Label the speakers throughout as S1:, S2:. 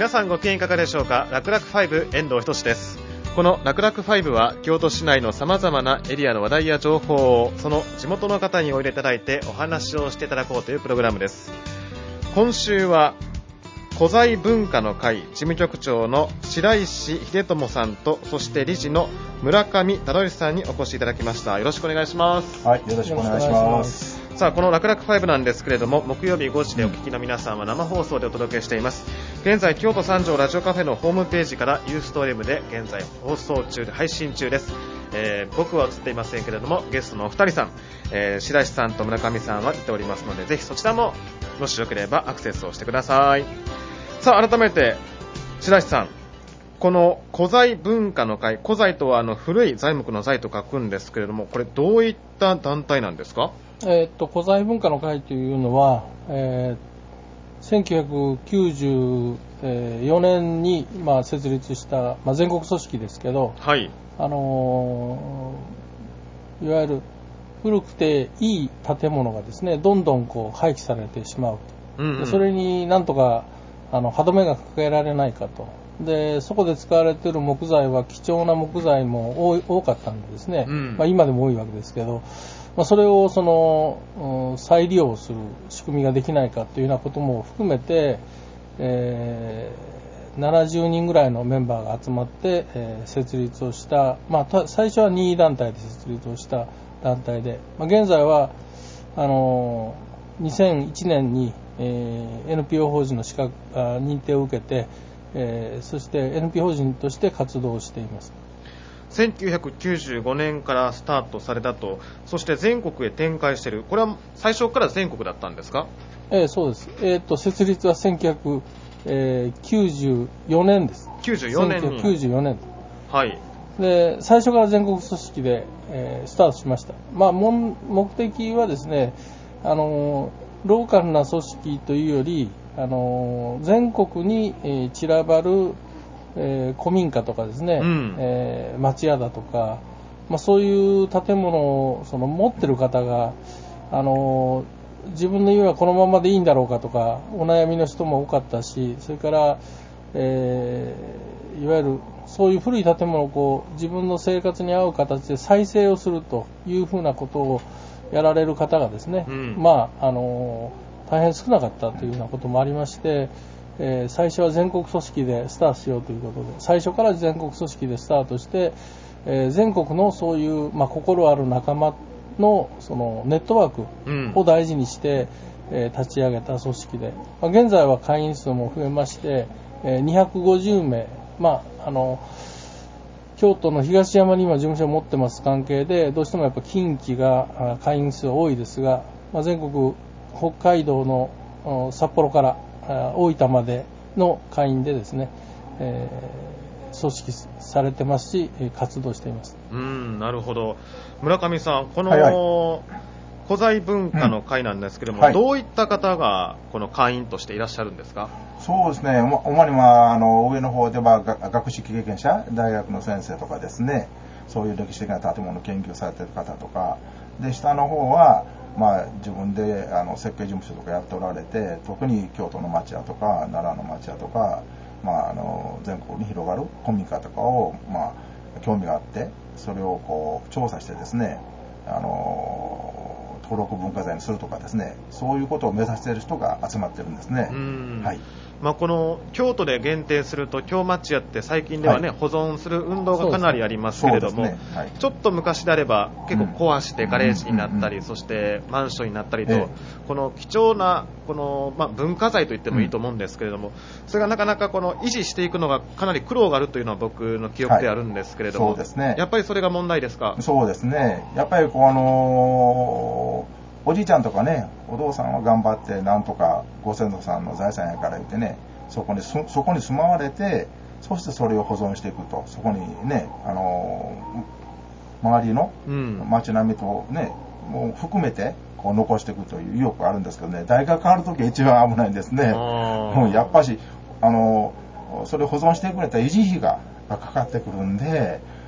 S1: 皆さんご機嫌いかがでしょうか。楽々5遠藤仁です。この楽々5は京都市内の様々なエリアの話題や情報をその地元の方においでいただいてお話をしていただこうというプログラムです。今週は古材文化の会事務局長の白石秀友さんと、そして理事の村上忠義さんにお越しいただきました。よろしくお願いします。
S2: はい、よろしくお願いします。
S1: さあ、この楽々5なんですけれども、木曜日5時でお聞きの皆さんは生放送でお届けしています。現在京都三条ラジオカフェのホームページからユーストリームで現在放送中で配信中です。僕は映っていませんけれども、ゲストのお二人さん、白石さんと村上さんは来ておりますので、ぜひそちらももしよければアクセスをしてください。さあ、改めて白石さん、この古材文化の会、古材とは古い材木の材と書くんですけれども、これどういった団体なんですか？
S3: 古材文化の会というのは、1994年に、設立した、全国組織ですけど、
S1: はい、
S3: いわゆる古くていい建物がですね、どんどん廃棄されてしまうと、でそれになんとか歯止めがかけられないかと。でそこで使われている木材は貴重な木材も多かったんでですね、今でも多いわけですけど、それを再利用する仕組みができないかというようなことも含めて、70人ぐらいのメンバーが集まって、設立をした、最初は任意団体で設立をした団体で、現在は2001年に、NPO 法人の認定を受けて、そして NPO 法人として活動しています。
S1: 1995年からスタートされたと。そして全国へ展開している。これは最初から全国だったんですか？
S3: そうです。設立は1994年です。
S1: 94年に。
S3: 1994年。
S1: はい。
S3: で最初から全国組織で、スタートしました。目的はですね、ローカルな組織というより、全国に、散らばる、古民家とかですね、町屋だとか、そういう建物を持ってる方が、自分の家はこのままでいいんだろうかとかお悩みの人も多かったし、それから、いわゆるそういう古い建物を自分の生活に合う形で再生をするというふうなことをやられる方がですね、大変少なかったというようなこともありまして、最初は全国組織でスタートしようということで、最初から全国組織でスタートして、全国のそういう、心ある仲間のそのネットワークを大事にして、立ち上げた組織で、現在は会員数も増えまして、250名、京都の東山に今事務所を持ってます関係で、どうしてもやっぱ近畿が会員数多いですが、全国北海道の札幌から大分までの会員でですね、組織されてますし活動しています。
S1: なるほど。村上さん、この古材文化の会なんですけれども、どういった方がこの会員としていらっしゃるんですか？
S2: そうですね、主に上の方では学識経験者、大学の先生とかですね、そういう歴史的な建物を研究されている方とかで、下の方は自分で設計事務所とかやっておられて、特に京都の町屋とか奈良の町屋とか、全国に広がる古民家とかを、興味があってそれを調査してですね、登録文化財にするとかですね、そういうことを目指している人が集まってるんですね。はい。
S1: この京都で限定すると京町屋って最近ではね、保存する運動がかなりありますけれども、ちょっと昔であれば結構壊してガレージになったり、そしてマンションになったりと、この貴重なこの、文化財と言ってもいいと思うんですけれども、それがなかなか維持していくのがかなり苦労があるというのは僕の記憶であるんですけれども、
S2: そうですね、
S1: やっぱりそれが問題ですか？
S2: そうですね、やっぱりおじいちゃんとかね、お父さんは頑張ってなんとかご先祖さんの財産やから言ってね、そこに住まわれて、そしてそれを保存していくと、そこにね、周りの街並みとね、もう含めて残していくという意欲があるんですけどね、代が変わるときが一番危ないんですね。やっぱしそれを保存してくれた維持費がかかってくるんで、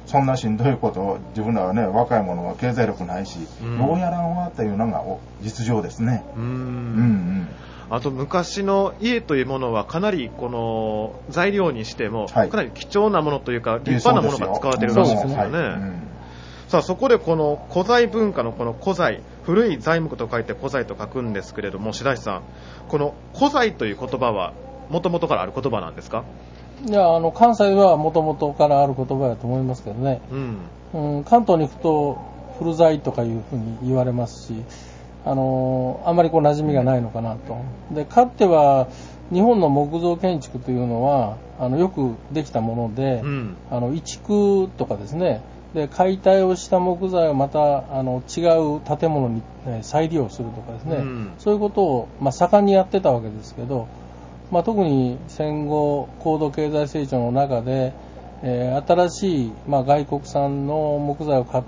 S2: そんなしんどいことを自分らはね、若い者は経済力ないし、どうやらんわっていうのが実情ですね。
S1: あと昔の家というものはかなりこの材料にしてもかなり貴重なものというか立派なものが使われているらしいですよね。さあそこでこの古材文化のこの古材、古い材木と書いて古材と書くんですけれども、白石さん、この古材という言葉はもともとからある言葉なんですか？
S3: いや、関西はもともとからある言葉だと思いますけどね、関東に行くと古材とかいうふうに言われますし、あまりこう馴染みがないのかなと。で、かつては日本の木造建築というのはよくできたもので、移築とかですね、で解体をした木材をまた違う建物に再利用するとかですね、そういうことを、盛んにやってたわけですけど、特に戦後高度経済成長の中で、新しい、外国産の木材を買って、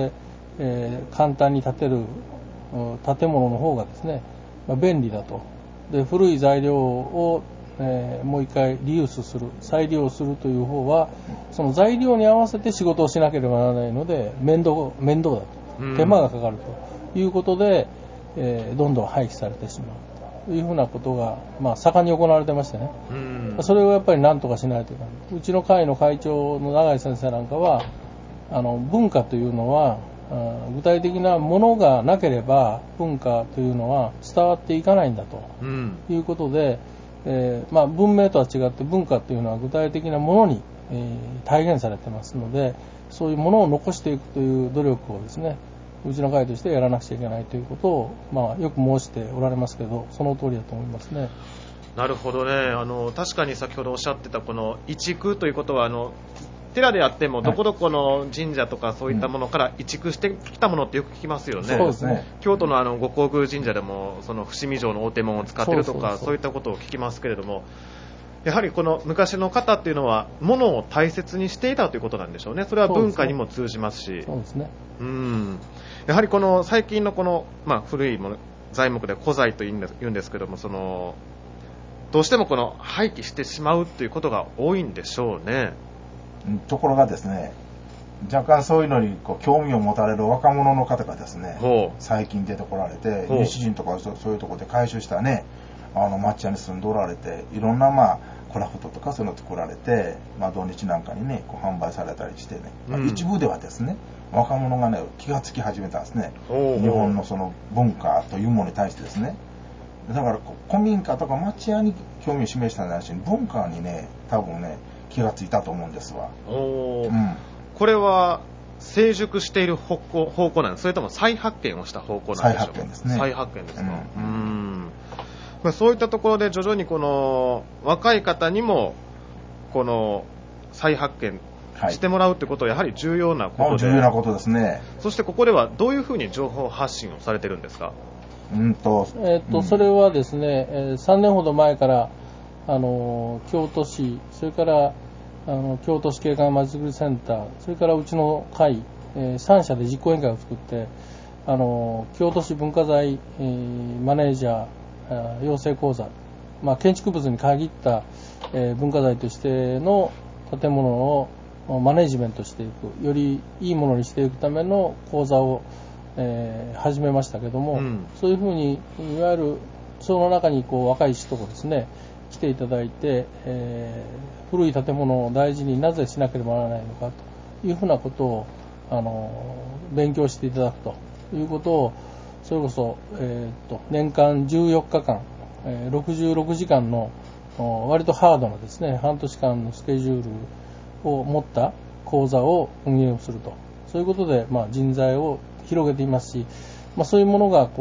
S3: 簡単に建てる建物の方がですね、便利だと。で、古い材料をもう一回リユースする、再利用するという方は、その材料に合わせて仕事をしなければならないので面倒だと、手間がかかるということで、どんどん廃棄されてしまうというふうなことが、盛んに行われてましてね、それをやっぱり何とかしないといけない。うちの会の会長の永井先生なんかは、文化というのは具体的なものがなければ文化というのは伝わっていかないんだということで、文明とは違って文化というのは具体的なものに、体現されてますので、そういうものを残していくという努力をですね、うちの会としてやらなくちゃいけないということを、よく申しておられますけど、その通りだと思いますね。
S1: なるほどね。確かに先ほどおっしゃってたこの移築ということは寺であってもどこどこの神社とかそういったものから移築してきたものってよく聞きますよね。
S3: そうですね。
S1: 京都の五香宮神社でもその伏見城の大手門を使っているとか、そういったことを聞きますけれども、やはりこの昔の方っていうのは物を大切にしていたということなんでしょうね。それは文化にも通じますし、
S3: そうですね。
S1: やはりこの最近のこの、古いもの材木で古材と言うんですけども、どうしてもこの廃棄してしまうということが多いんでしょうね。
S2: ところがですね、若干そういうのに興味を持たれる若者の方がですね、最近出てこられて、西陣とかそういうところで回収したね、町屋に住んでおられて、いろんなクラフトとかそういうの作られて、土日なんかにね販売されたりしてね、一部ではですね、若者がね気がつき始めたんですね。日本のその文化というものに対してですね。だから古民家とか町屋に興味を示したんじゃないし、文化にね多分ね気がついたと思うんですわ。
S1: これは成熟している方向なんですか、それとも再発見をした方向なんでしょうか？
S2: 再発見ですね。
S1: 再発見ですか。そういったところで徐々にこの若い方にもこの再発見してもらうということはやはり重要なことで、
S2: 重要なことですね。
S1: そしてここではどういうふうに情報発信をされてるんですか？
S3: それはですね、3年ほど前から京都市、それから京都市景観まちづくりセンター、それからうちの会、3社で実行委員会を作って、京都市文化財、マネージャー養成講座、建築物に限った、文化財としての建物をマネジメントしていく、よりいいものにしていくための講座を始めましたけども、そういうふうにいわゆるその中に若い人をですね来ていただいて、古い建物を大事になぜしなければならないのかというふうなことを勉強していただくということを、それこそ、年間14日間、66時間の割とハードなですね半年間のスケジュールを持った講座を運営をすると、そういうことで、人材を広げていますし、そういうものが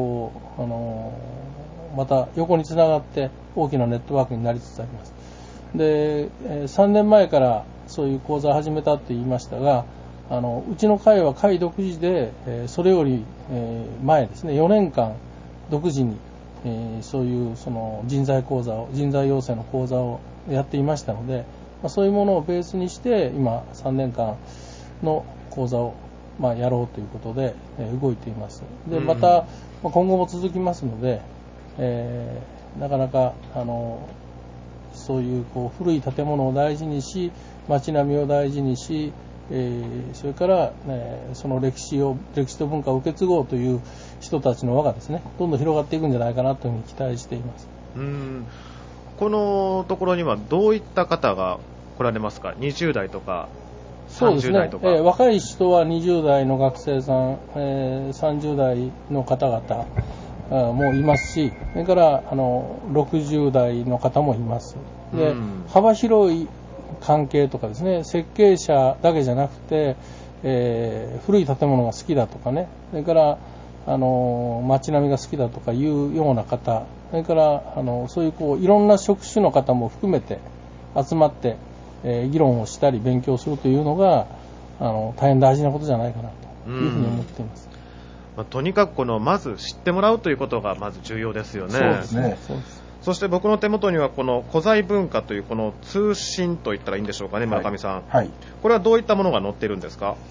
S3: また横につながって大きなネットワークになりつつあります。で、3年前からそういう講座を始めたと言いましたが、うちの会は会独自で、それより前ですね、4年間独自に、そういうその人材養成の講座をやっていましたので、そういうものをベースにして今3年間の講座をやろうということで動いています。で、また今後も続きますので、なかなかそういう古い建物を大事にし、街並みを大事にし、 それから、その歴史と文化を受け継ごうという人たちの輪がですね、どんどん広がっていくんじゃないかなというふうに期待しています。
S1: このところにはどういった方が来られますか？20代とか30代とか。
S3: 若い人は20代の学生さん、30代の方々もいますし、それから60代の方もいます。で、幅広い関係とかですね、設計者だけじゃなくて、古い建物が好きだとかね、それから街並みが好きだとかいうような方、それからそういういろんな職種の方も含めて集まって、議論をしたり勉強するというのが大変大事なことじゃないかなというふうに思っています。
S1: とにかくまず知ってもらうということがまず重要ですよね。
S3: そうですね。そうです。
S1: そして僕の手元にはこの古材文化というこの通信といったらいいんでしょうかね、村上さん。
S2: はい。
S1: これはどういったものが載っているんですか？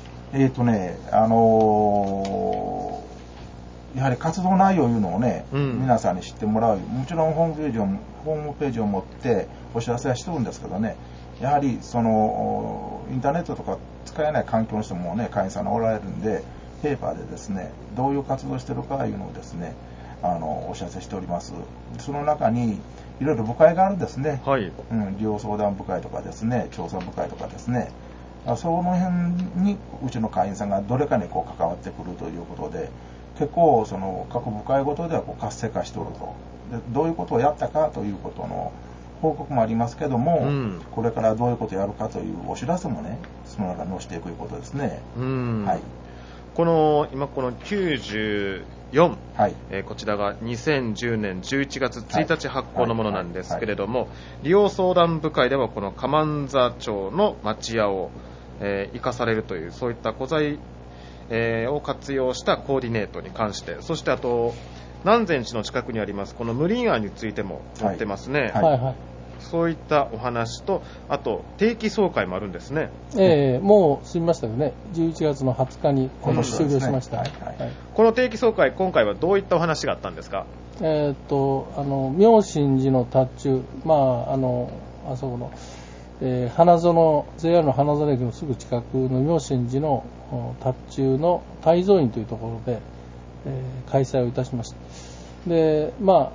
S2: やはり活動内容いうのをね、皆さんに知ってもらう。もちろんホームページを持ってお知らせはしてるんですけどね、やはりインターネットとか使えない環境の人もね、会員さんがおられるんで、ペーパーでですね、どういう活動をしているかいうのをですね、お知らせしております。その中にいろいろ部会があるんですね。
S1: はい。
S2: 利用相談部会とかですね、調査部会とかですね、その辺にうちの会員さんがどれかに関わってくるということで、結構各部会ごとでは活性化しておると。で、どういうことをやったかということの報告もありますけども、これからどういうことをやるかというお知らせもね、その中に載せていくということですね。はい。
S1: 今この94、
S2: はい、
S1: こちらが2010年11月1日発行のものなんですけれども、利用相談部会ではこのカマンザ町の町屋を、生かされるというそういった古材、を活用したコーディネートに関して、そしてあと南禅寺の近くにありますこの無林庵についても載ってますね。
S3: はいはい。
S1: そういったお話と、あと定期総会もあるんですね。
S3: もう済みましたよね。11月の20日に今年終了しました。
S1: この定期総会、今回はどういったお話があったんですか？
S3: 妙心寺の塔頭、あそこの、花園 JR の花園駅のすぐ近くの妙心寺の塔頭の大蔵院というところで、開催をいたしました。で、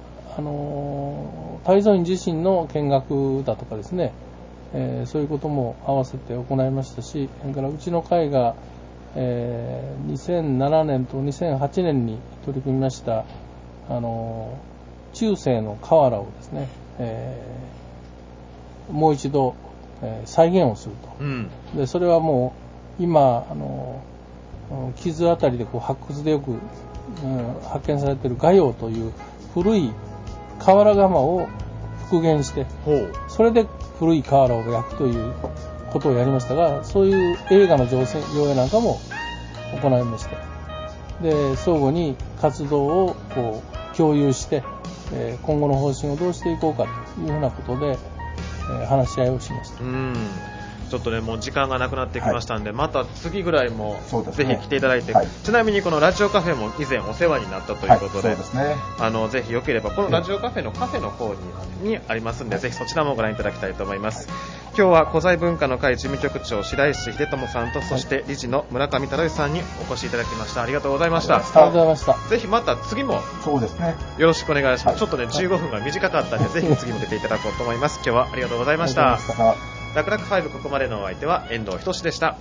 S3: 大蔵院自身の見学だとかですね、そういうことも合わせて行いましたし、それからうちの会が、2007年と2008年に取り組みました中世の瓦をですね、もう一度、再現をすると。でそれはもう今傷あたりで発掘でよく、発見されている画用という古い瓦窯を復元して、それで古い瓦を焼くということをやりましたが、そういう映画の上映なんかも行いました。で、相互に活動を共有して、今後の方針をどうしていこうかというふうなことで、話し合いをしました。
S1: ちょっとね、もう時間がなくなってきましたんで、また次ぐらいもぜひ来ていただいて、ちなみにこのラジオカフェも以前お世話になったということで、ぜひよければこのラジオカフェのカフェの方にありますんで、ぜひそちらもご覧いただきたいと思います。今日は古材文化の会事務局長白石秀友さんと、そして理事の村上忠義さんにお越しいただきました。ありがとうございました。
S3: ありがとうございました。
S1: ぜひまた次もよろしくお願いします。ちょっとね、15分が短かったので、ぜひ次も出ていただこうと思います。今日はありがとうございました。楽々5ここまでのお相手は遠藤仁でした。